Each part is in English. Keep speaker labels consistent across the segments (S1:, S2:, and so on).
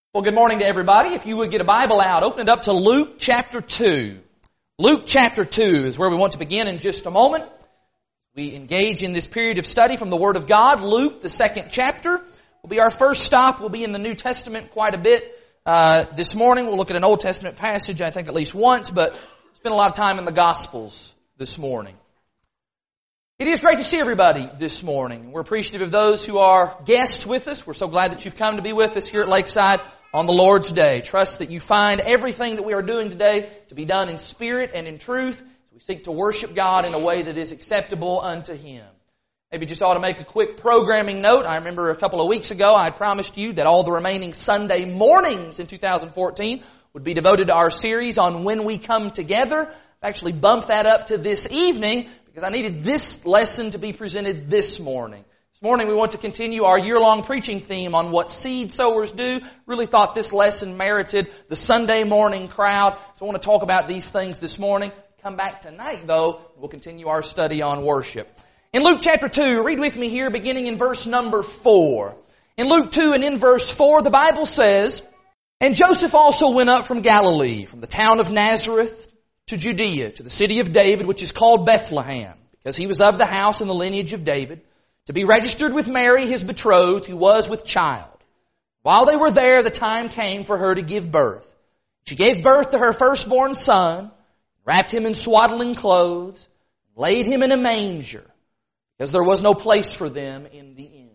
S1: Well, good morning to everybody. If you would get a Bible out, open it up to Luke chapter 2. Luke chapter 2 is where we want to begin in just a moment. We engage in this period of study from the Word of God. Luke, the second chapter, will be our first stop. We'll be in the New Testament quite a bit this morning. We'll look at an Old Testament passage, I think at least once, but spend a lot of time in the Gospels this morning. It is great to see everybody this morning. We're appreciative of those who are guests with us. We're so glad that you've come to be with us here at Lakeside on the Lord's Day. Trust that you find everything that we are doing today to be done in spirit and in truth as we seek to worship God in a way that is acceptable unto Him. Maybe just ought to make a quick programming note. I remember a couple of weeks ago I had promised you that all the remaining Sunday mornings in 2014 would be devoted to our series on When We Come Together. I've actually bumped that up to this evening because I needed this lesson to be presented this morning. This morning we want to continue our year-long preaching theme on what seed sowers do. Really thought this lesson merited the Sunday morning crowd. So I want to talk about these things this morning. Come back tonight though, we'll continue our study on worship. In Luke chapter 2, read with me here beginning in verse number 4. In Luke 2 and in verse 4, the Bible says, "And Joseph also went up from Galilee, from the town of Nazareth to Judea, to the city of David, which is called Bethlehem, because he was of the house and the lineage of David, to be registered with Mary, his betrothed, who was with child. While they were there, the time came for her to give birth. She gave birth to her firstborn son, wrapped him in swaddling clothes, laid him in a manger, because there was no place for them in the inn."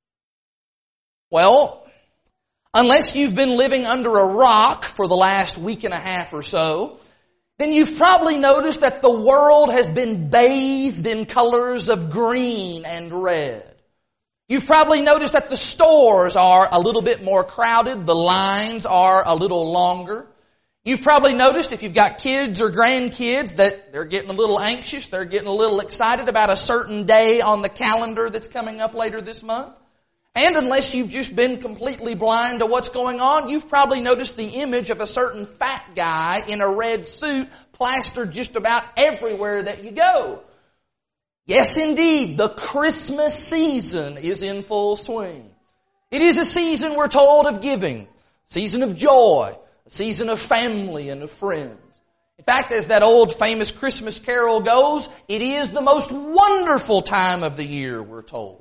S1: Well, unless you've been living under a rock for the last week and a half or so, then you've probably noticed that the world has been bathed in colors of green and red. You've probably noticed that the stores are a little bit more crowded, the lines are a little longer. You've probably noticed, if you've got kids or grandkids, that they're getting a little anxious, they're getting a little excited about a certain day on the calendar that's coming up later this month. And unless you've just been completely blind to what's going on, you've probably noticed the image of a certain fat guy in a red suit plastered just about everywhere that you go. Yes, indeed, the Christmas season is in full swing. It is a season, we're told, of giving, a season of joy, a season of family and of friends. In fact, as that old famous Christmas carol goes, it is the most wonderful time of the year, we're told.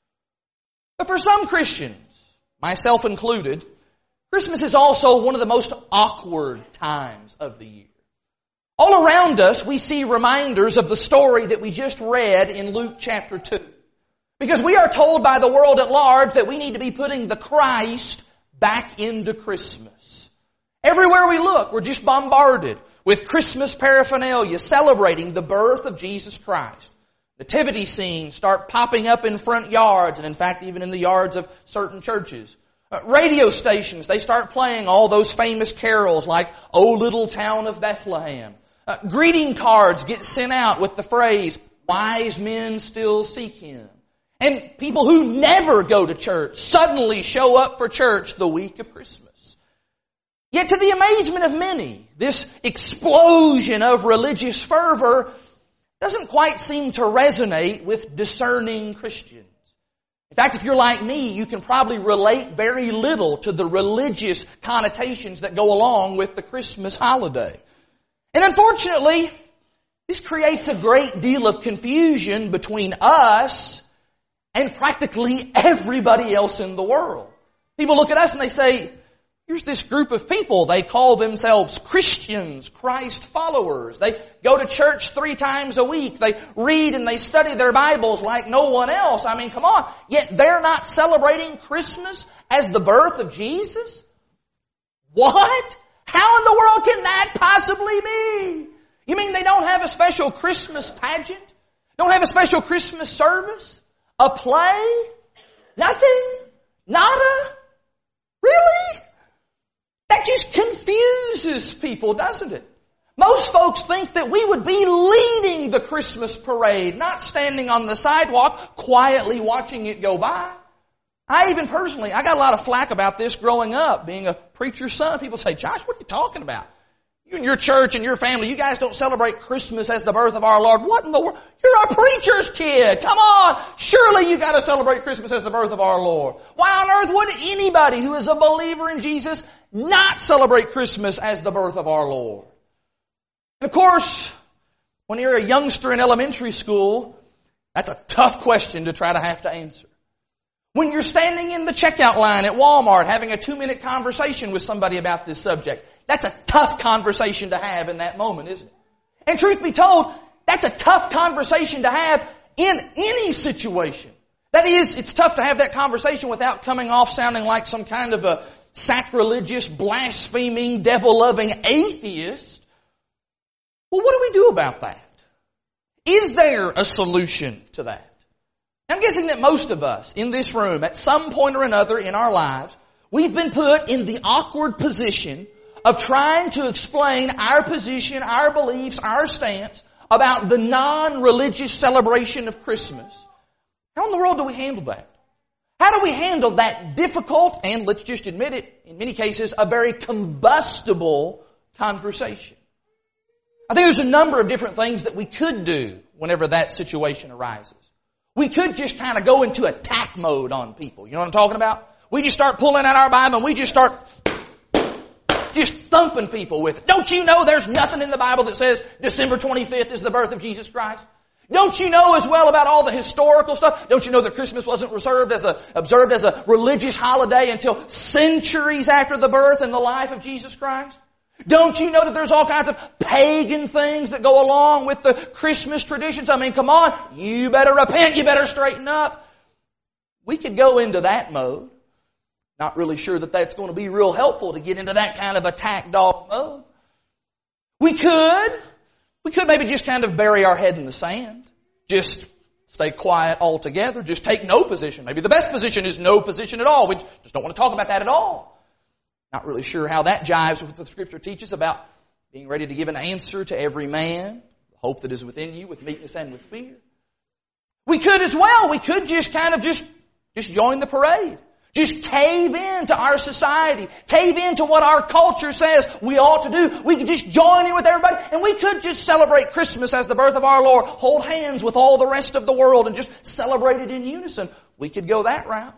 S1: But for some Christians, myself included, Christmas is also one of the most awkward times of the year. All around us, we see reminders of the story that we just read in Luke chapter 2. Because we are told by the world at large that we need to be putting the Christ back into Christmas. Everywhere we look, we're just bombarded with Christmas paraphernalia celebrating the birth of Jesus Christ. Nativity scenes start popping up in front yards, and in fact even in the yards of certain churches. Radio stations, they start playing all those famous carols like "O Little Town of Bethlehem." Greeting cards get sent out with the phrase, "Wise men still seek Him." And people who never go to church suddenly show up for church the week of Christmas. Yet to the amazement of many, this explosion of religious fervor doesn't quite seem to resonate with discerning Christians. In fact, if you're like me, you can probably relate very little to the religious connotations that go along with the Christmas holiday. And unfortunately, this creates a great deal of confusion between us and practically everybody else in the world. People look at us and they say, here's this group of people. They call themselves Christians, Christ followers. They go to church 3 times a week. They read and they study their Bibles like no one else. I mean, come on. Yet they're not celebrating Christmas as the birth of Jesus? What? How in the world can that possibly be? You mean they don't have a special Christmas pageant? Don't have a special Christmas service? A play? Nothing? Nada? Really? That just confuses people, doesn't it? Most folks think that we would be leading the Christmas parade, not standing on the sidewalk, quietly watching it go by. I got a lot of flack about this growing up, being a preacher's son. People say, "Josh, what are you talking about? You and your church and your family, you guys don't celebrate Christmas as the birth of our Lord. What in the world? You're a preacher's kid. Come on. Surely you got to celebrate Christmas as the birth of our Lord. Why on earth would anybody who is a believer in Jesus not celebrate Christmas as the birth of our Lord? And of course, when you're a youngster in elementary school, that's a tough question to try to have to answer. When you're standing in the checkout line at Walmart having a 2-minute conversation with somebody about this subject, that's a tough conversation to have in that moment, isn't it? And truth be told, that's a tough conversation to have in any situation. That is, it's tough to have that conversation without coming off sounding like some kind of a sacrilegious, blaspheming, devil-loving atheist. Well, what do we do about that? Is there a solution to that? I'm guessing that most of us in this room, at some point or another in our lives, we've been put in the awkward position of trying to explain our position, our beliefs, our stance about the non-religious celebration of Christmas. How in the world do we handle that? How do we handle that difficult and, let's just admit it, in many cases, a very combustible conversation? I think there's a number of different things that we could do whenever that situation arises. We could just kind of go into attack mode on people. You know what I'm talking about? We just start pulling out our Bible and we just start just thumping people with it. Don't you know there's nothing in the Bible that says December 25th is the birth of Jesus Christ? Don't you know as well about all the historical stuff? Don't you know that Christmas wasn't observed as a religious holiday until centuries after the birth and the life of Jesus Christ? Don't you know that there's all kinds of pagan things that go along with the Christmas traditions? I mean, come on, you better repent, you better straighten up. We could go into that mode. Not really sure that that's going to be real helpful to get into that kind of attack dog mode. We could maybe just kind of bury our head in the sand. Just stay quiet altogether. Just take no position. Maybe the best position is no position at all. We just don't want to talk about that at all. Not really sure how that jives with what the Scripture teaches about being ready to give an answer to every man, the hope that is within you with meekness and with fear. We could as well. We could just kind of just join the parade. Just cave in to our society. Cave in to what our culture says we ought to do. We could just join in with everybody and we could just celebrate Christmas as the birth of our Lord. Hold hands with all the rest of the world and just celebrate it in unison. We could go that route.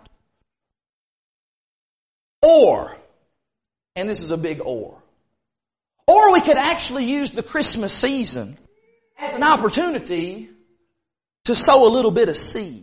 S1: Or, and this is a big or we could actually use the Christmas season as an opportunity to sow a little bit of seed.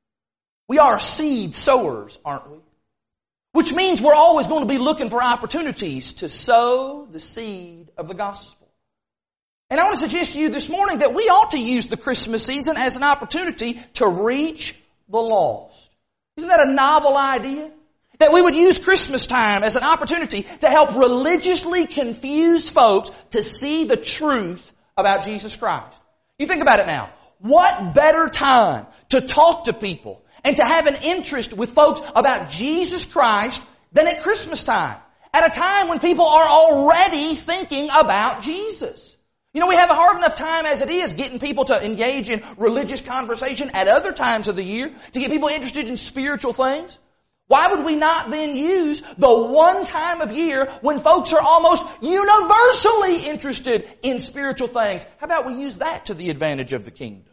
S1: We are seed sowers, aren't we? Which means we're always going to be looking for opportunities to sow the seed of the gospel. And I want to suggest to you this morning that we ought to use the Christmas season as an opportunity to reach the lost. Isn't that a novel idea? That we would use Christmas time as an opportunity to help religiously confused folks to see the truth about Jesus Christ. You think about it now. What better time to talk to people and to have an interest with folks about Jesus Christ than at Christmas time? At a time when people are already thinking about Jesus. You know, we have a hard enough time as it is getting people to engage in religious conversation at other times of the year, to get people interested in spiritual things. Why would we not then use the one time of year when folks are almost universally interested in spiritual things? How about we use that to the advantage of the kingdom?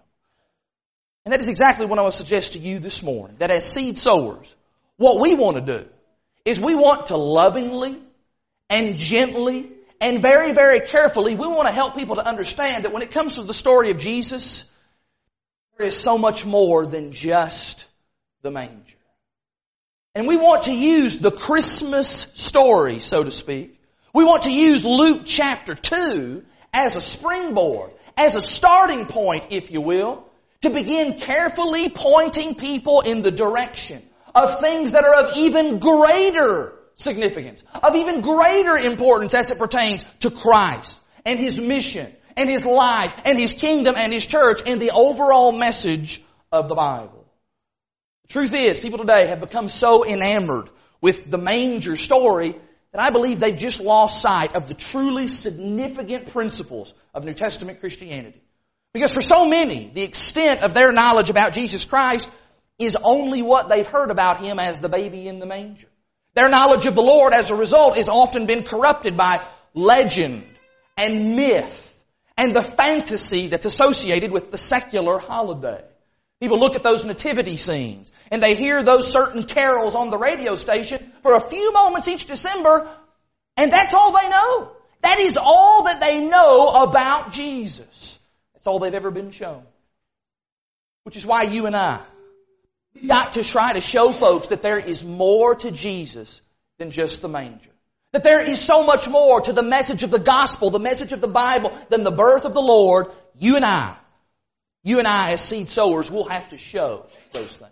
S1: And that is exactly what I want to suggest to you this morning. That as seed sowers, what we want to do is we want to lovingly and gently and very, very carefully, we want to help people to understand that when it comes to the story of Jesus, there is so much more than just the manger. And we want to use the Christmas story, so to speak. We want to use Luke chapter 2 as a springboard, as a starting point, if you will, to begin carefully pointing people in the direction of things that are of even greater significance, of even greater importance as it pertains to Christ and His mission and His life and His kingdom and His church and the overall message of the Bible. The truth is, people today have become so enamored with the manger story that I believe they've just lost sight of the truly significant principles of New Testament Christianity. Because for so many, the extent of their knowledge about Jesus Christ is only what they've heard about Him as the baby in the manger. Their knowledge of the Lord, as a result, has often been corrupted by legend and myth and the fantasy that's associated with the secular holiday. People look at those nativity scenes and they hear those certain carols on the radio station for a few moments each December, and that's all they know. That is all that they know about Jesus. That's all they've ever been shown. Which is why you and I got to try to show folks that there is more to Jesus than just the manger. That there is so much more to the message of the gospel, the message of the Bible, than the birth of the Lord. You and I as seed sowers will have to show those things.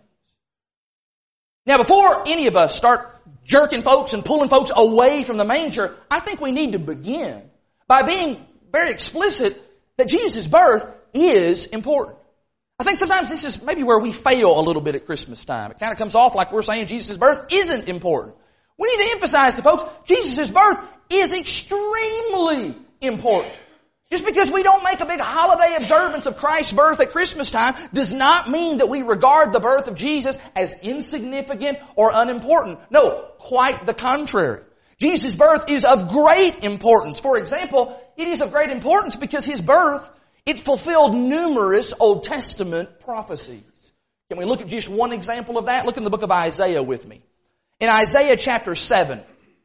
S1: Now, before any of us start jerking folks and pulling folks away from the manger, I think we need to begin by being very explicit that Jesus' birth is important. I think sometimes this is maybe where we fail a little bit at Christmas time. It kind of comes off like we're saying Jesus' birth isn't important. We need to emphasize to folks, Jesus' birth is extremely important. Just because we don't make a big holiday observance of Christ's birth at Christmas time does not mean that we regard the birth of Jesus as insignificant or unimportant. No, quite the contrary. Jesus' birth is of great importance. For example, it is of great importance because His birth, it fulfilled numerous Old Testament prophecies. Can we look at just one example of that? Look in the book of Isaiah with me. In Isaiah chapter 7.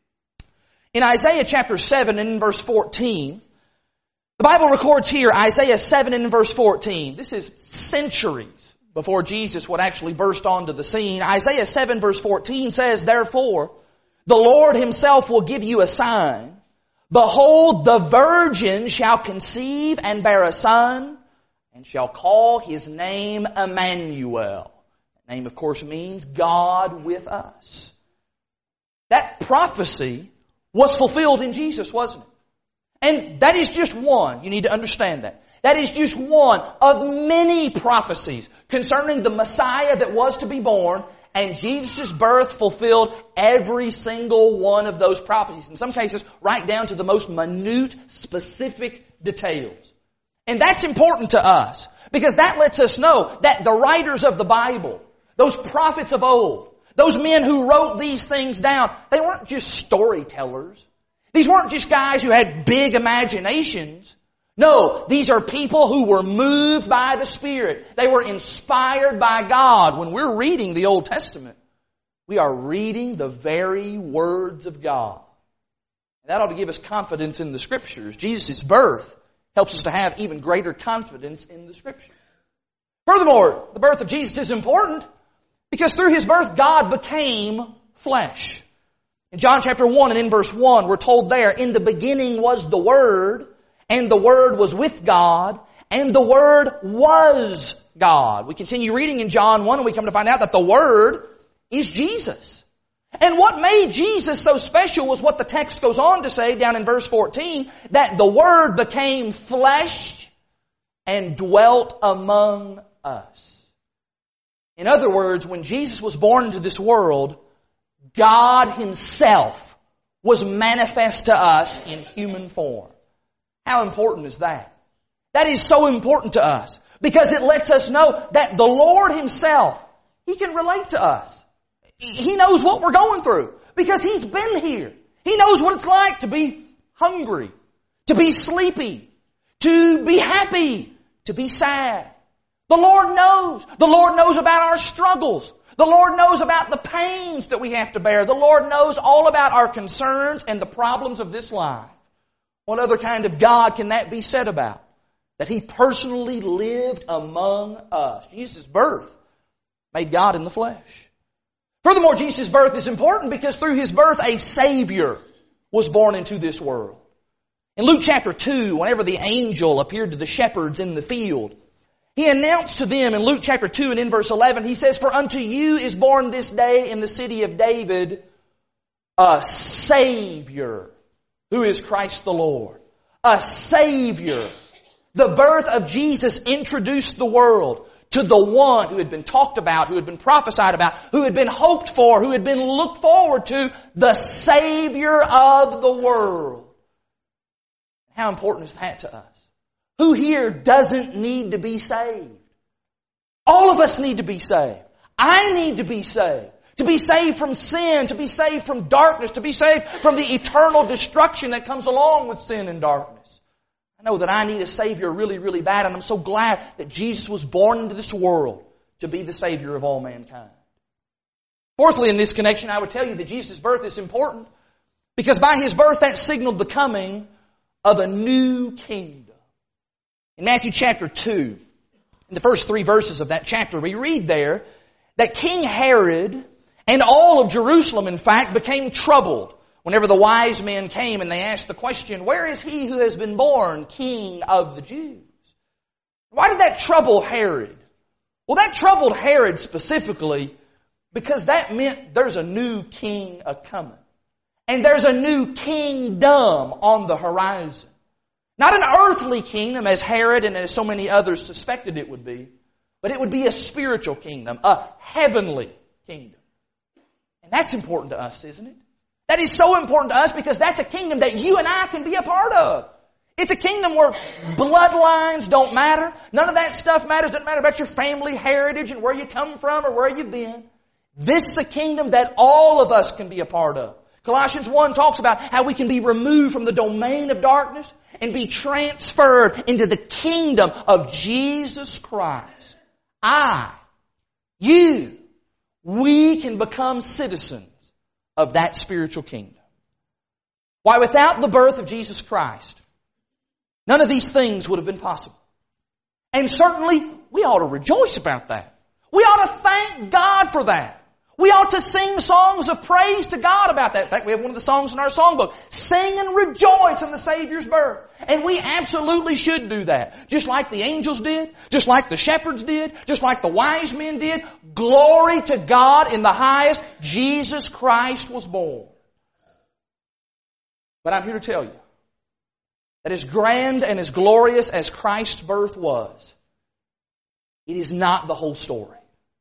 S1: In Isaiah chapter 7 and in verse 14, the Bible records here, Isaiah 7 and in verse 14. This is centuries before Jesus would actually burst onto the scene. Isaiah 7 verse 14 says, "Therefore, the Lord Himself will give you a sign. Behold, the virgin shall conceive and bear a son, and shall call His name Emmanuel." That name, of course, means God with us. That prophecy was fulfilled in Jesus, wasn't it? And that is just one. You need to understand that. That is just one of many prophecies concerning the Messiah that was to be born, and Jesus' birth fulfilled every single one of those prophecies. In some cases, right down to the most minute, specific details. And that's important to us, because that lets us know that the writers of the Bible, those prophets of old, those men who wrote these things down, they weren't just storytellers. These weren't just guys who had big imaginations. No, these are people who were moved by the Spirit. They were inspired by God. When we're reading the Old Testament, we are reading the very words of God. That ought to give us confidence in the Scriptures. Jesus' birth helps us to have even greater confidence in the Scriptures. Furthermore, the birth of Jesus is important because through His birth, God became flesh. In John chapter 1 and in verse 1, we're told there, "In the beginning was the Word, and the Word was with God, and the Word was God." We continue reading in John 1 and we come to find out that the Word is Jesus. And what made Jesus so special was what the text goes on to say down in verse 14, that the Word became flesh and dwelt among us. In other words, when Jesus was born into this world, God Himself was manifest to us in human form. How important is that? That is so important to us because it lets us know that the Lord Himself, He can relate to us. He knows what we're going through because He's been here. He knows what it's like to be hungry, to be sleepy, to be happy, to be sad. The Lord knows. The Lord knows about our struggles. The Lord knows about the pains that we have to bear. The Lord knows all about our concerns and the problems of this life. What other kind of God can that be said about? That He personally lived among us. Jesus' birth made God in the flesh. Furthermore, Jesus' birth is important because through His birth a Savior was born into this world. In Luke chapter 2, whenever the angel appeared to the shepherds in the field, He announced to them in Luke chapter 2 and in verse 11, He says, "For unto you is born this day in the city of David a Savior, who is Christ the Lord." A Savior. The birth of Jesus introduced the world to the one who had been talked about, who had been prophesied about, who had been hoped for, who had been looked forward to, the Savior of the world. How important is that to us? Who here doesn't need to be saved? All of us need to be saved. I need to be saved. To be saved from sin, to be saved from darkness, to be saved from the eternal destruction that comes along with sin and darkness. I know that I need a Savior really, really bad, and I'm so glad that Jesus was born into this world to be the Savior of all mankind. Fourthly, in this connection, I would tell you that Jesus' birth is important because by His birth, that signaled the coming of a new kingdom. In Matthew chapter 2, in the first 3 verses of that chapter, we read there that King Herod and all of Jerusalem, in fact, became troubled whenever the wise men came and they asked the question, "Where is He who has been born King of the Jews?" Why did that trouble Herod? Well, that troubled Herod specifically because that meant there's a new king a-coming. And there's a new kingdom on the horizon. Not an earthly kingdom as Herod and as so many others suspected it would be, but it would be a spiritual kingdom, a heavenly kingdom. And that's important to us, isn't it? That is so important to us because that's a kingdom that you and I can be a part of. It's a kingdom where bloodlines don't matter. None of that stuff matters. It doesn't matter about your family heritage and where you come from or where you've been. This is a kingdom that all of us can be a part of. Colossians 1 talks about how we can be removed from the domain of darkness and be transferred into the kingdom of Jesus Christ. We can become citizens of that spiritual kingdom. Why, without the birth of Jesus Christ, none of these things would have been possible. And certainly, we ought to rejoice about that. We ought to thank God for that. We ought to sing songs of praise to God about that. In fact, we have one of the songs in our songbook, "Sing and rejoice in the Savior's birth." And we absolutely should do that. Just like the angels did, just like the shepherds did, just like the wise men did. Glory to God in the highest. Jesus Christ was born. But I'm here to tell you that as grand and as glorious as Christ's birth was, it is not the whole story.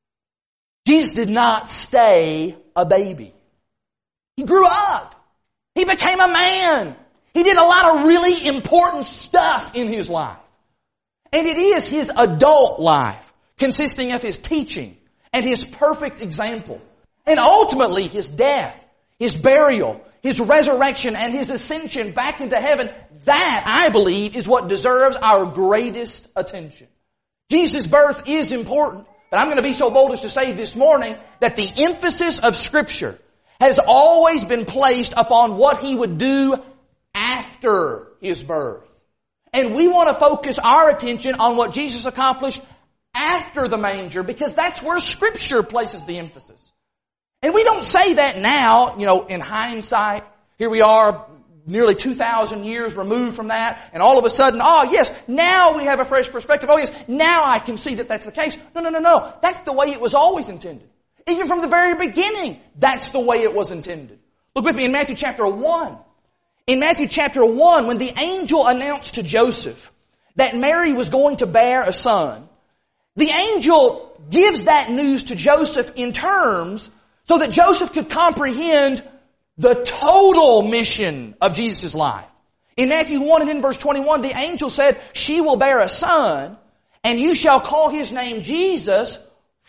S1: Jesus did not stay a baby. He grew up. He became a man. He did a lot of really important stuff in His life. And it is His adult life, consisting of His teaching and His perfect example. And ultimately His death, His burial, His resurrection, and His ascension back into heaven. That, I believe, is what deserves our greatest attention. Jesus' birth is important. But I'm going to be so bold as to say this morning that the emphasis of Scripture has always been placed upon what He would do after His birth. And we want to focus our attention on what Jesus accomplished after the manger because that's where Scripture places the emphasis. And we don't say that now, in hindsight. Here we are, nearly 2,000 years removed from that, and all of a sudden, yes, now we have a fresh perspective. Oh yes, now I can see that that's the case. No. That's the way it was always intended. Even from the very beginning, that's the way it was intended. Look with me in Matthew chapter 1. In Matthew chapter 1, when the angel announced to Joseph that Mary was going to bear a son, the angel gives that news to Joseph in terms so that Joseph could comprehend the total mission of Jesus' life. In Matthew 1 and in verse 21, the angel said, "She will bear a son, and you shall call His name Jesus,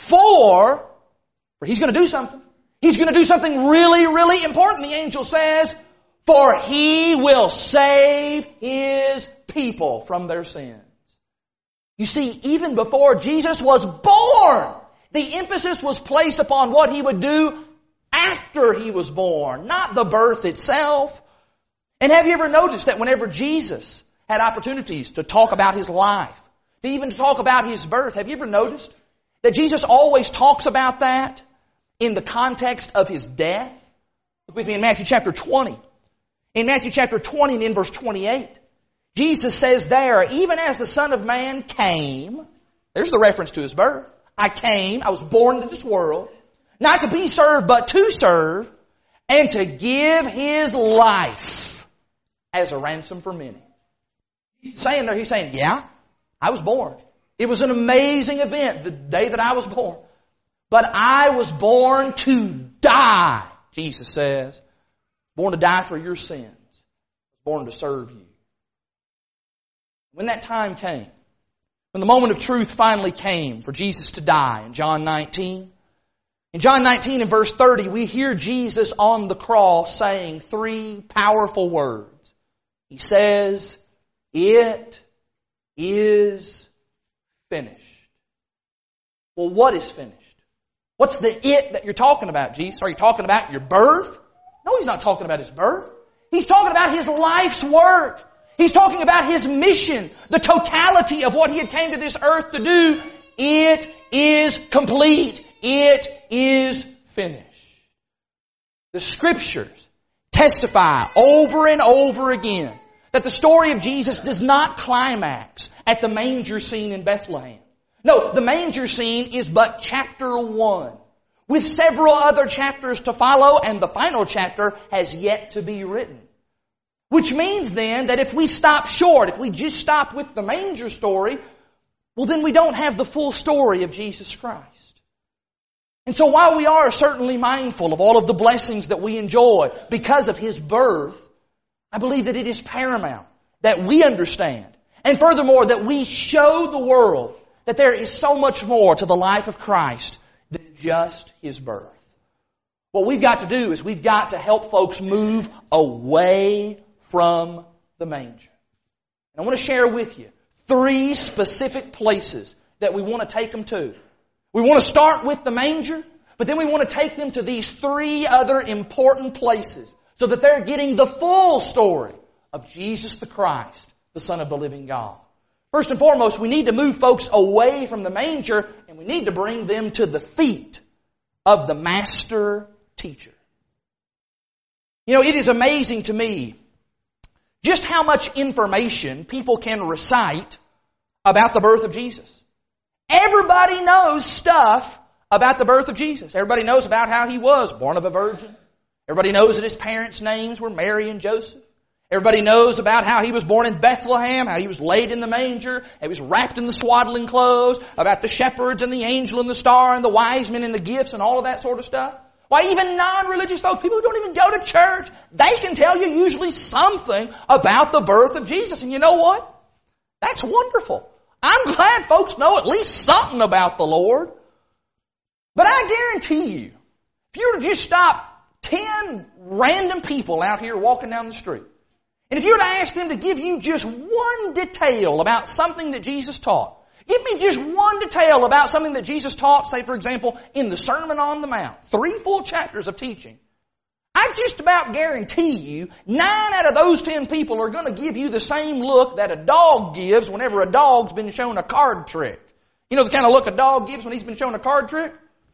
S1: for He's going to do something. He's going to do something really, really important." The angel says, "For He will save His people from their sins." You see, even before Jesus was born, the emphasis was placed upon what He would do after He was born, not the birth itself. And have you ever noticed that whenever Jesus had opportunities to talk about His life, to even talk about His birth, have you ever noticed that Jesus always talks about that in the context of His death? Look with me in Matthew chapter 20. In Matthew chapter 20 and in verse 28, Jesus says there, "Even as the Son of Man came," there's the reference to His birth. I was born into this world, not to be served, but to serve, and to give His life as a ransom for many. He's saying, yeah, I was born. It was an amazing event, the day that I was born. But I was born to die, Jesus says. Born to die for your sins. Born to serve you. When that time came, when the moment of truth finally came for Jesus to die in John 19, in John 19 and verse 30, we hear Jesus on the cross saying 3 powerful words. He says, It is finished. Well, what is finished? What's the it that you're talking about, Jesus? Are you talking about your birth? No, He's not talking about His birth. He's talking about His life's work. He's talking about His mission, the totality of what He had came to this earth to do. It is complete. It is finished. The Scriptures testify over and over again that the story of Jesus does not climax at the manger scene in Bethlehem. No, the manger scene is but chapter 1, with several other chapters to follow, and the final chapter has yet to be written. Which means then that if we stop short, if we just stop with the manger story, well then we don't have the full story of Jesus Christ. And so while we are certainly mindful of all of the blessings that we enjoy because of His birth, I believe that it is paramount that we understand, and furthermore that we show the world that there is so much more to the life of Christ than just His birth. What we've got to do is we've got to help folks move away from the manger. And I want to share with you 3 specific places that we want to take them to. We want to start with the manger, but then we want to take them to these 3 other important places so that they're getting the full story of Jesus the Christ, the Son of the living God. First and foremost, we need to move folks away from the manger, and we need to bring them to the feet of the Master Teacher. You know, it is amazing to me just how much information people can recite about the birth of Jesus. Everybody knows stuff about the birth of Jesus. Everybody knows about how He was born of a virgin. Everybody knows that His parents' names were Mary and Joseph. Everybody knows about how He was born in Bethlehem, how He was laid in the manger, how He was wrapped in the swaddling clothes, about the shepherds and the angel and the star and the wise men and the gifts and all of that sort of stuff. Why, even non-religious folks, people who don't even go to church, they can tell you usually something about the birth of Jesus. And you know what? That's wonderful. I'm glad folks know at least something about the Lord. But I guarantee you, if you were to just stop 10 random people out here walking down the street, and if you were to ask them to give you just one detail about something that Jesus taught, give me just one detail about something that Jesus taught, say for example, in the Sermon on the Mount, 3 full chapters of teaching, I just about guarantee you 9 out of those 10 people are going to give you the same look that a dog gives whenever a dog's been shown a card trick. You know the kind of look a dog gives when he's been shown a card trick?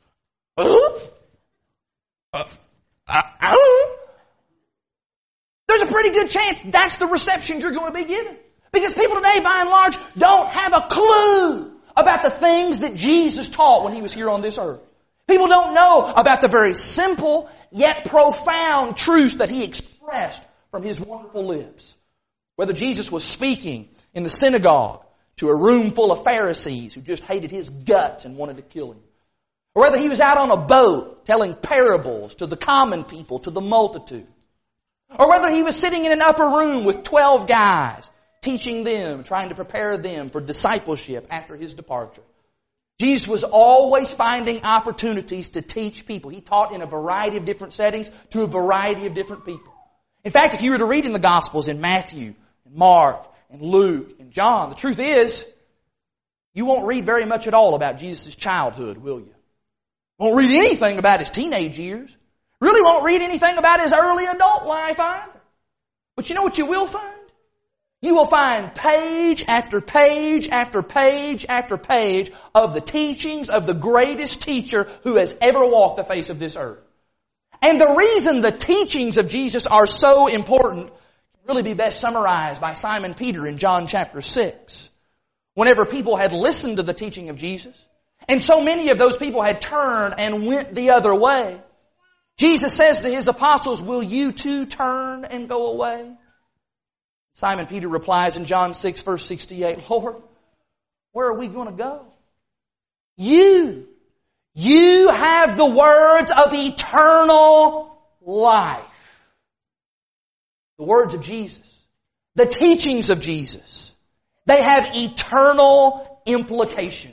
S1: There's a pretty good chance that's the reception you're going to be given. Because people today, by and large, don't have a clue about the things that Jesus taught when He was here on this earth. People don't know about the very simple yet profound truths that He expressed from His wonderful lips. Whether Jesus was speaking in the synagogue to a room full of Pharisees who just hated His guts and wanted to kill Him. Or whether He was out on a boat telling parables to the common people, to the multitude. Or whether He was sitting in an upper room with 12 guys, teaching them, trying to prepare them for discipleship after His departure. Jesus was always finding opportunities to teach people. He taught in a variety of different settings to a variety of different people. In fact, if you were to read in the Gospels in Matthew, and Mark, and Luke, and John, the truth is, you won't read very much at all about Jesus' childhood, will you? Won't read anything about His teenage years. Really won't read anything about His early adult life either. But you know what you will find? You will find page after page after page after page of the teachings of the greatest teacher who has ever walked the face of this earth. And the reason the teachings of Jesus are so important can really be best summarized by Simon Peter in John chapter 6. Whenever people had listened to the teaching of Jesus, and so many of those people had turned and went the other way, Jesus says to His apostles, "Will you too turn and go away?" Simon Peter replies in John 6 verse 68, "Lord, where are we going to go? You have the words of eternal life." The words of Jesus, the teachings of Jesus, they have eternal implications.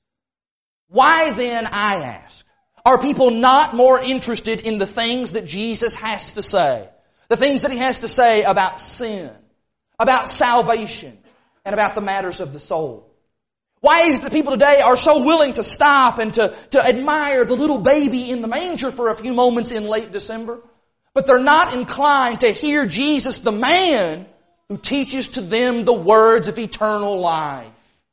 S1: Why then, I ask, are people not more interested in the things that Jesus has to say? The things that He has to say about sin, about salvation and about the matters of the soul? Why is it that people today are so willing to stop and to admire the little baby in the manger for a few moments in late December, but they're not inclined to hear Jesus, the man who teaches to them the words of eternal life?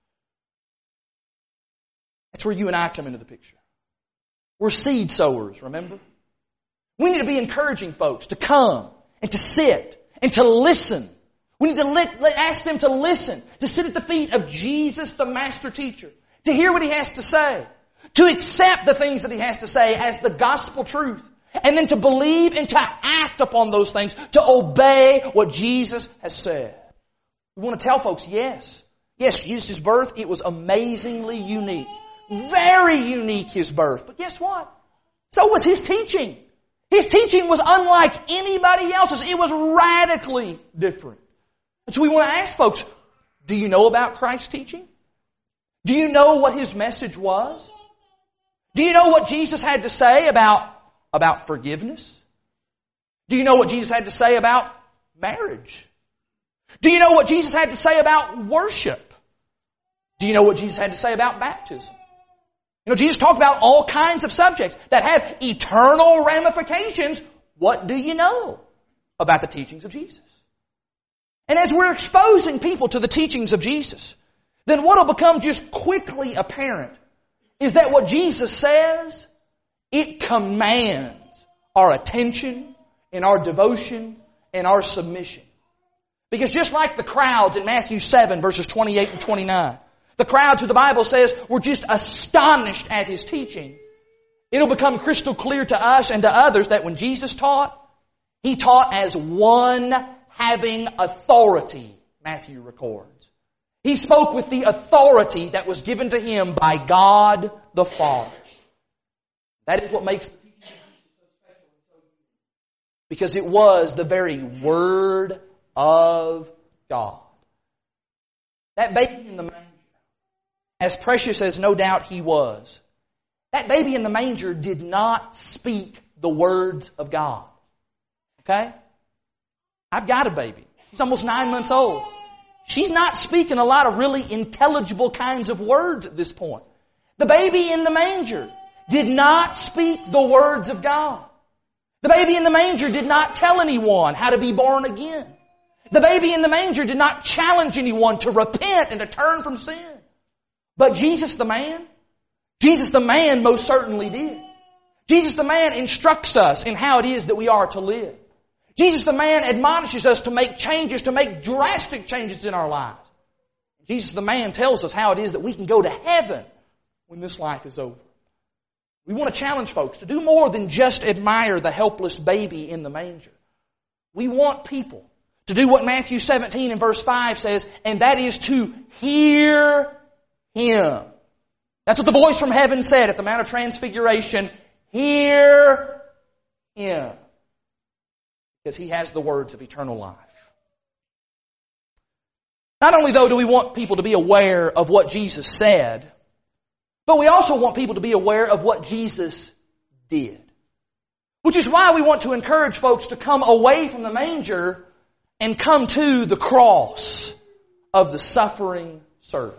S1: That's where you and I come into the picture. We're seed sowers, remember? We need to be encouraging folks to come and to sit and to listen. We need to ask them to listen, to sit at the feet of Jesus, the master teacher, to hear what He has to say, to accept the things that He has to say as the gospel truth, and then to believe and to act upon those things, to obey what Jesus has said. We want to tell folks, yes, Jesus' birth, it was amazingly unique. Very unique, His birth. But guess what? So was His teaching. His teaching was unlike anybody else's. It was radically different. And so we want to ask folks, do you know about Christ's teaching? Do you know what His message was? Do you know what Jesus had to say about forgiveness? Do you know what Jesus had to say about marriage? Do you know what Jesus had to say about worship? Do you know what Jesus had to say about baptism? You know, Jesus talked about all kinds of subjects that have eternal ramifications. What do you know about the teachings of Jesus? And as we're exposing people to the teachings of Jesus, then what will become just quickly apparent is that what Jesus says, it commands our attention and our devotion and our submission. Because just like the crowds in Matthew 7 verses 28 and 29, the crowds who the Bible says were just astonished at His teaching, it'll become crystal clear to us and to others that when Jesus taught, He taught as one having authority, Matthew records. He spoke with the authority that was given to Him by God the Father. That is what makes the teaching of Jesus so special and so unique. Because it was the very Word of God. That baby in the manger, as precious as no doubt he was, that baby in the manger did not speak the words of God. Okay? I've got a baby. She's almost 9 months old. She's not speaking a lot of really intelligible kinds of words at this point. The baby in the manger did not speak the words of God. The baby in the manger did not tell anyone how to be born again. The baby in the manger did not challenge anyone to repent and to turn from sin. But Jesus the man most certainly did. Jesus the man instructs us in how it is that we are to live. Jesus the man admonishes us to make changes, to make drastic changes in our lives. Jesus the man tells us how it is that we can go to heaven when this life is over. We want to challenge folks to do more than just admire the helpless baby in the manger. We want people to do what Matthew 17 and verse 5 says, and that is to hear Him. That's what the voice from heaven said at the Mount of Transfiguration. Hear Him. Because He has the words of eternal life. Not only, though, do we want people to be aware of what Jesus said, but we also want people to be aware of what Jesus did. Which is why we want to encourage folks to come away from the manger and come to the cross of the suffering servant.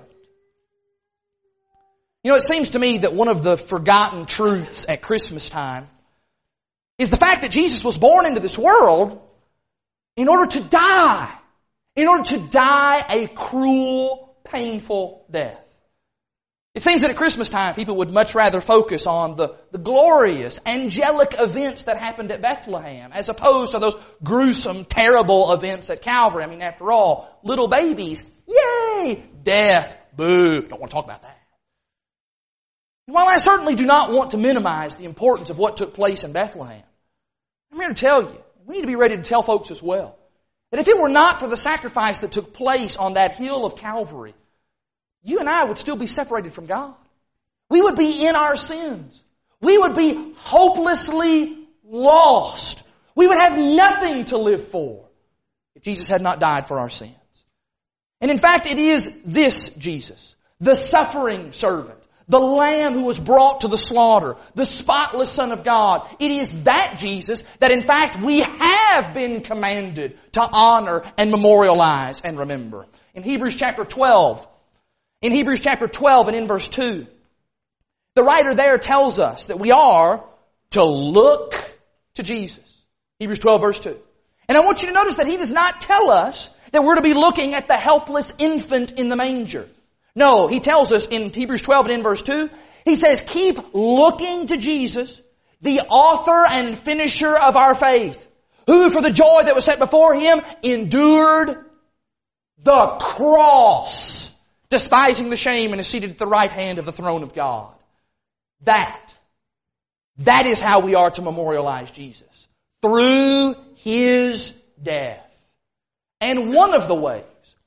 S1: You know, it seems to me that one of the forgotten truths at Christmas time is the fact that Jesus was born into this world in order to die. In order to die a cruel, painful death. It seems that at Christmas time people would much rather focus on the glorious, angelic events that happened at Bethlehem as opposed to those gruesome, terrible events at Calvary. I mean, after all, little babies, yay! Death, boo! Don't want to talk about that. While I certainly do not want to minimize the importance of what took place in Bethlehem, I'm here to tell you, we need to be ready to tell folks as well, that if it were not for the sacrifice that took place on that hill of Calvary, you and I would still be separated from God. We would be in our sins. We would be hopelessly lost. We would have nothing to live for if Jesus had not died for our sins. And in fact, it is this Jesus, the suffering servant, the Lamb who was brought to the slaughter, the spotless Son of God. It is that Jesus that in fact we have been commanded to honor and memorialize and remember. In Hebrews chapter 12 and in verse 2, the writer there tells us that we are to look to Jesus. Hebrews 12 verse 2. And I want you to notice that he does not tell us that we're to be looking at the helpless infant in the manger. No, he tells us in Hebrews 12 and in verse 2, he says, keep looking to Jesus, the author and finisher of our faith, who for the joy that was set before him endured the cross, despising the shame, and is seated at the right hand of the throne of God. That is how we are to memorialize Jesus. Through His death. And one of the ways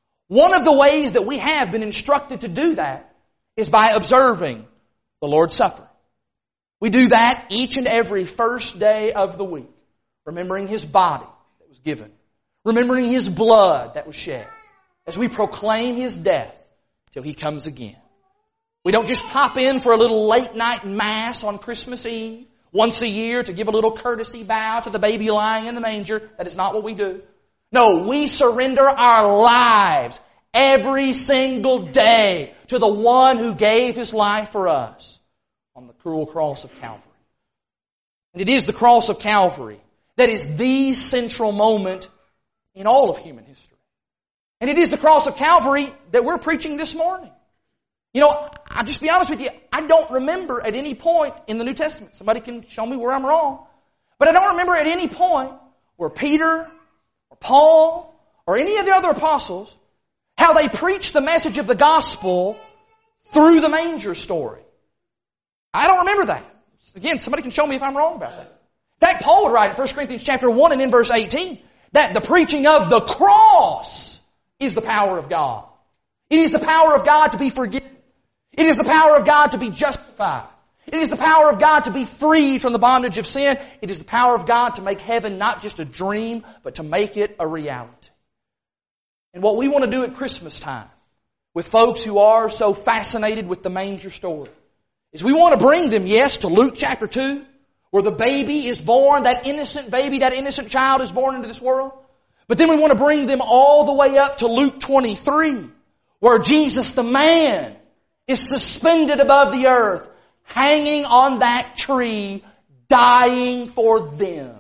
S1: that we have been instructed to do that is by observing the Lord's Supper. We do that each and every first day of the week, remembering His body that was given, remembering His blood that was shed, as we proclaim His death till He comes again. We don't just pop in for a little late night mass on Christmas Eve, once a year to give a little courtesy bow to the baby lying in the manger. That is not what we do. No, we surrender our lives every single day to the one who gave His life for us on the cruel cross of Calvary. And it is the cross of Calvary that is the central moment in all of human history. And it is the cross of Calvary that we're preaching this morning. You know, I'll just be honest with you, I don't remember at any point in the New Testament, somebody can show me where I'm wrong, but I don't remember at any point where Peter or Paul or any of the other apostles, how they preached the message of the gospel through the manger story. I don't remember that. Again, somebody can show me if I'm wrong about that. In fact, Paul would write in 1 Corinthians chapter 1 and in verse 18 that the preaching of the cross is the power of God. It is the power of God to be forgiven. It is the power of God to be justified. It is the power of God to be freed from the bondage of sin. It is the power of God to make heaven not just a dream, but to make it a reality. And what we want to do at Christmas time with folks who are so fascinated with the manger story is we want to bring them, yes, to Luke chapter 2, where the baby is born, that innocent baby, that innocent child is born into this world. But then we want to bring them all the way up to Luke 23, where Jesus the man is suspended above the earth, hanging on that tree, dying for them.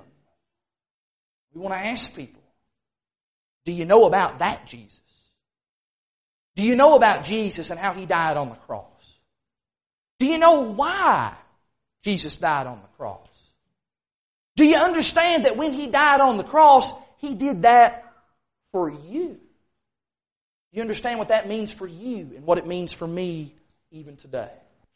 S1: We want to ask people, do you know about that Jesus? Do you know about Jesus and how He died on the cross? Do you know why Jesus died on the cross? Do you understand that when He died on the cross, He did that for you? You understand what that means for you and what it means for me even today.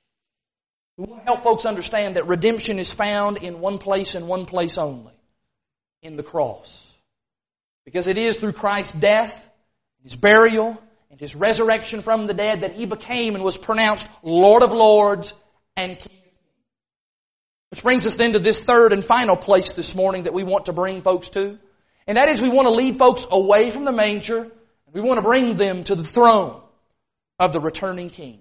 S1: We want to help folks understand that redemption is found in one place and one place only, in the cross. Because it is through Christ's death, His burial, and His resurrection from the dead that He became and was pronounced Lord of Lords and King of Kings. Which brings us then to this third and final place this morning that we want to bring folks to. And that is we want to lead folks away from the manger. We want to bring them to the throne of the returning King.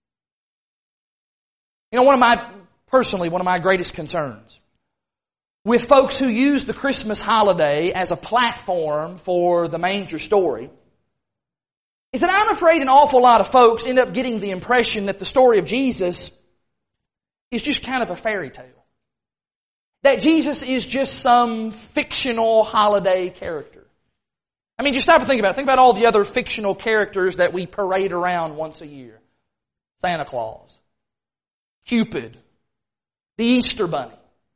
S1: You know, one of my greatest concerns with folks who use the Christmas holiday as a platform for the manger story is that I'm afraid an awful lot of folks end up getting the impression that the story of Jesus is just kind of a fairy tale. That Jesus is just some fictional holiday character. I mean, just stop and think about it. Think about all the other fictional characters that we parade around once a year. Santa Claus, Cupid, the Easter Bunny.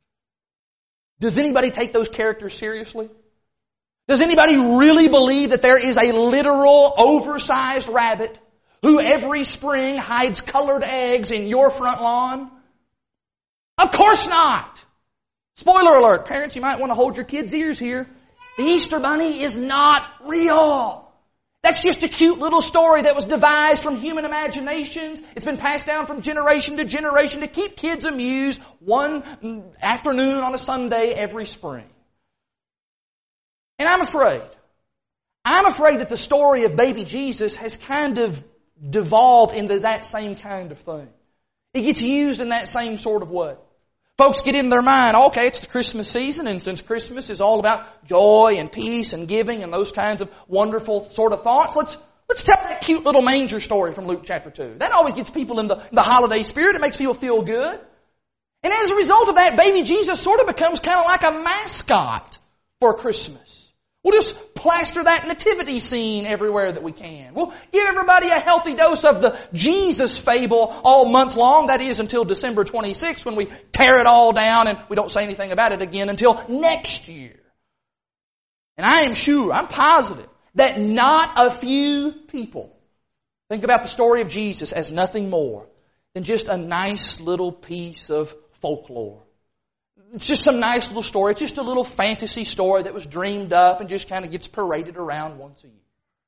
S1: Does anybody take those characters seriously? Does anybody really believe that there is a literal, oversized rabbit who every spring hides colored eggs in your front lawn? Of course not! Spoiler alert, parents, you might want to hold your kids' ears here. The Easter Bunny is not real. That's just a cute little story that was devised from human imaginations. It's been passed down from generation to generation to keep kids amused one afternoon on a Sunday every spring. And I'm afraid that the story of baby Jesus has kind of devolved into that same kind of thing. It gets used in that same sort of way. Folks get in their mind, okay, it's the Christmas season, and since Christmas is all about joy and peace and giving and those kinds of wonderful sort of thoughts, let's tell that cute little manger story from Luke chapter 2. That always gets people in the holiday spirit. It makes people feel good. And as a result of that, baby Jesus sort of becomes kind of like a mascot for Christmas. We'll just plaster that nativity scene everywhere that we can. We'll give everybody a healthy dose of the Jesus fable all month long. That is until December 26th when we tear it all down and we don't say anything about it again until next year. And I am sure, I'm positive, that not a few people think about the story of Jesus as nothing more than just a nice little piece of folklore. It's just some nice little story. It's just a little fantasy story that was dreamed up and just kind of gets paraded around once a year.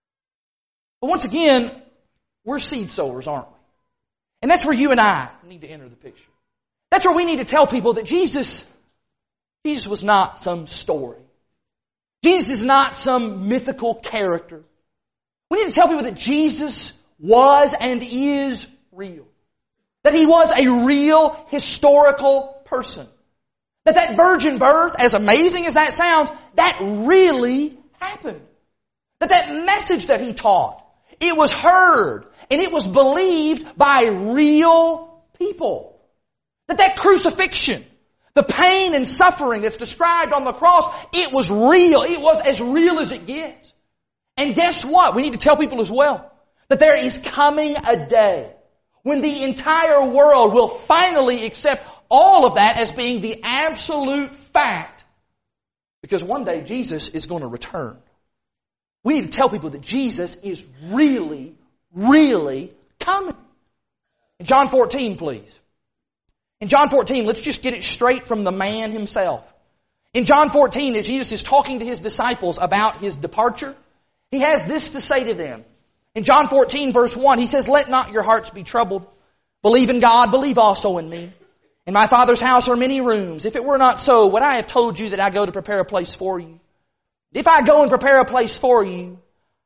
S1: But once again, we're seed sowers, aren't we? And that's where you and I need to enter the picture. That's where we need to tell people that Jesus was not some story. Jesus is not some mythical character. We need to tell people that Jesus was and is real. That He was a real historical person. That virgin birth, as amazing as that sounds, that really happened. That message that He taught, it was heard and it was believed by real people. That crucifixion, the pain and suffering that's described on the cross, it was real. It was as real as it gets. And guess what? We need to tell people as well that there is coming a day when the entire world will finally accept all of that as being the absolute fact. Because one day Jesus is going to return. We need to tell people that Jesus is really, really coming. In John 14, please. In John 14, let's just get it straight from the man himself. In John 14, as Jesus is talking to His disciples about His departure, He has this to say to them. In John 14, verse 1, He says, "Let not your hearts be troubled. Believe in God, believe also in me. In my Father's house are many rooms. If it were not so, would I have told you that I go to prepare a place for you? If I go and prepare a place for you,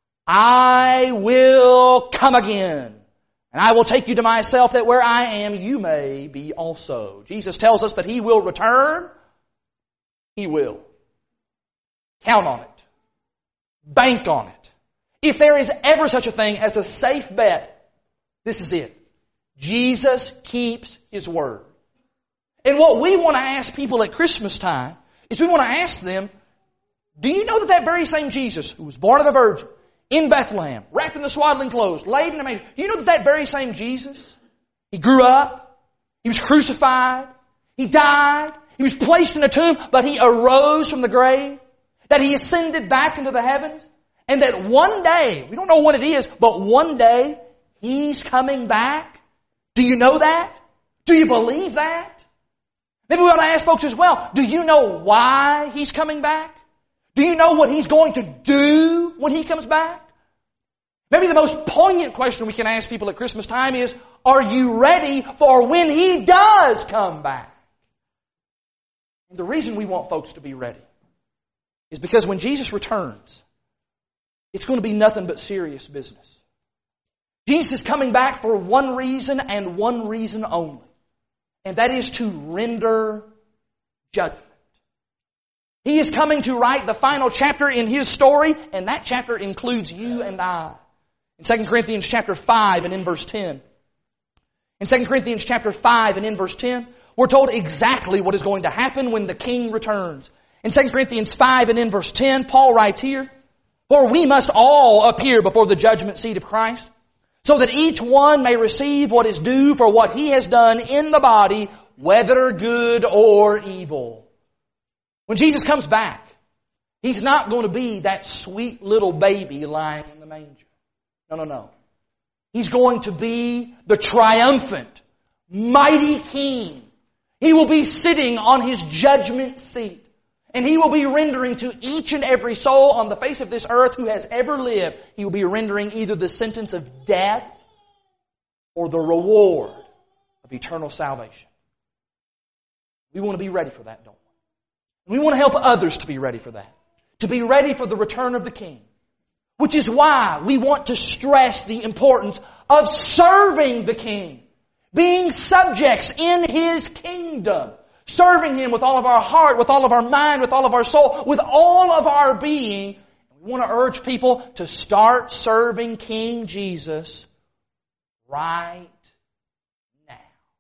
S1: I will come again. And I will take you to myself, that where I am, you may be also." Jesus tells us that He will return. He will. Count on it. Bank on it. If there is ever such a thing as a safe bet, this is it. Jesus keeps His word. And what we want to ask people at Christmas time is we want to ask them, do you know that very same Jesus who was born of a virgin in Bethlehem, wrapped in the swaddling clothes, laid in a manger, do you know that very same Jesus, He grew up, He was crucified, He died, He was placed in a tomb, but He arose from the grave, that He ascended back into the heavens, and that one day, we don't know when it is, but one day He's coming back? Do you know that? Do you believe that? Maybe we ought to ask folks as well, do you know why He's coming back? Do you know what He's going to do when He comes back? Maybe the most poignant question we can ask people at Christmas time is, are you ready for when He does come back? And the reason we want folks to be ready is because when Jesus returns, it's going to be nothing but serious business. Jesus is coming back for one reason and one reason only. And that is to render judgment. He is coming to write the final chapter in His story, and that chapter includes you and I. In 2 Corinthians chapter 5 and in verse 10. In 2 Corinthians chapter 5 and in verse 10, we're told exactly what is going to happen when the King returns. In 2 Corinthians 5 and in verse 10, Paul writes here, "For we must all appear before the judgment seat of Christ, so that each one may receive what is due for what he has done in the body, whether good or evil." When Jesus comes back, He's not going to be that sweet little baby lying in the manger. No. He's going to be the triumphant, mighty King. He will be sitting on His judgment seat. And He will be rendering to each and every soul on the face of this earth who has ever lived, He will be rendering either the sentence of death or the reward of eternal salvation. We want to be ready for that, don't we? We want to help others to be ready for that. To be ready for the return of the King. Which is why we want to stress the importance of serving the King. being subjects in His kingdom, serving Him with all of our heart, with all of our mind, with all of our soul, with all of our being. We want to urge people to start serving King Jesus right now.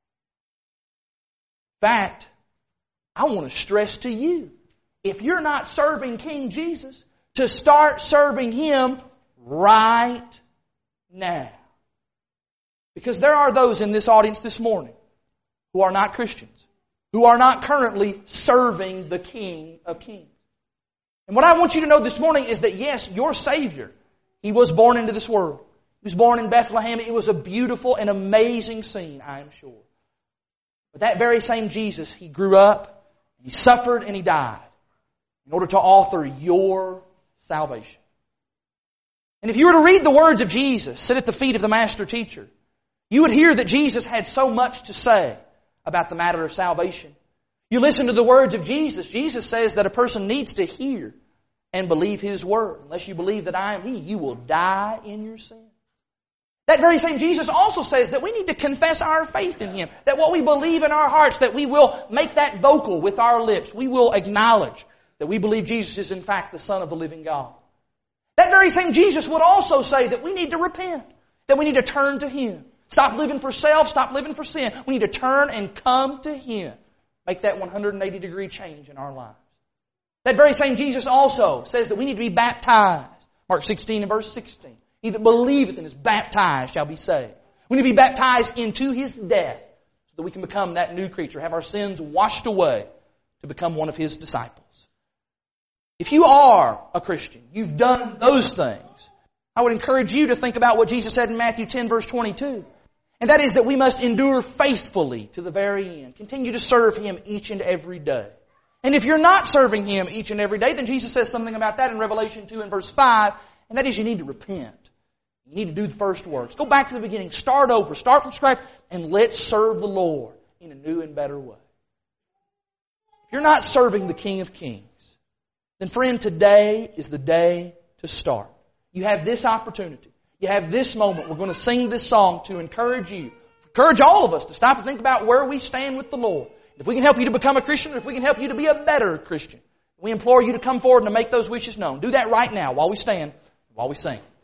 S1: In fact, I want to stress to you, if you're not serving King Jesus, to start serving Him right now. Because there are those in this audience this morning who are not Christians, who are not currently serving the King of Kings. And what I want you to know this morning is that yes, your Savior, He was born into this world. He was born in Bethlehem. It was a beautiful and amazing scene, I am sure. But that very same Jesus, He grew up, He suffered, and He died in order to author your salvation. And if you were to read the words of Jesus, sit at the feet of the Master Teacher, you would hear that Jesus had so much to say about the matter of salvation. You listen to the words of Jesus. Jesus says that a person needs to hear and believe His word. Unless you believe that I am He, you will die in your sin. That very same Jesus also says that we need to confess our faith in Him. That what we believe in our hearts, that we will make that vocal with our lips. We will acknowledge that we believe Jesus is in fact the Son of the living God. That very same Jesus would also say that we need to repent. That we need to turn to Him. Stop living for self, stop living for sin. We need to turn and come to Him. Make that 180-degree change in our lives. That very same Jesus also says that we need to be baptized. Mark 16 and verse 16. He that believeth and is baptized shall be saved. We need to be baptized into His death so that we can become that new creature, have our sins washed away to become one of His disciples. If you are a Christian, you've done those things, I would encourage you to think about what Jesus said in Matthew 10 verse 22. And that is that we must endure faithfully to the very end. Continue to serve Him each and every day. And if you're not serving Him each and every day, then Jesus says something about that in Revelation 2 and verse 5, and that is you need to repent. You need to do the first works. Go back to the beginning. Start over. Start from scratch, and let's serve the Lord in a new and better way. If you're not serving the King of Kings, then friend, today is the day to start. You have this opportunity. You have this moment. We're going to sing this song to encourage you, encourage all of us to stop and think about where we stand with the Lord. If we can help you to become a Christian, or if we can help you to be a better Christian, we implore you to come forward and to make those wishes known. Do that right now while we stand, while we sing.